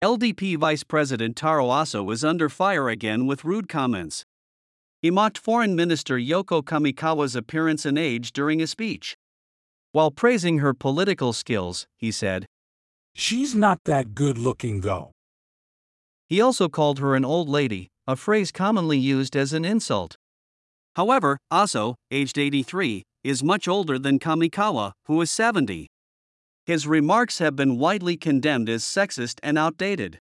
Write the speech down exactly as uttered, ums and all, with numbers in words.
L D P Vice President Taro Aso was under fire again with rude comments. He mocked Foreign Minister Yoko Kamikawa's appearance and age during a speech. While praising her political skills, he said, "She's not that good looking though." He also called her an old lady, a phrase commonly used as an insult. However, Aso, aged eighty-three, is much older than Kamikawa, who is seventy. His remarks have been widely condemned as sexist and outdated.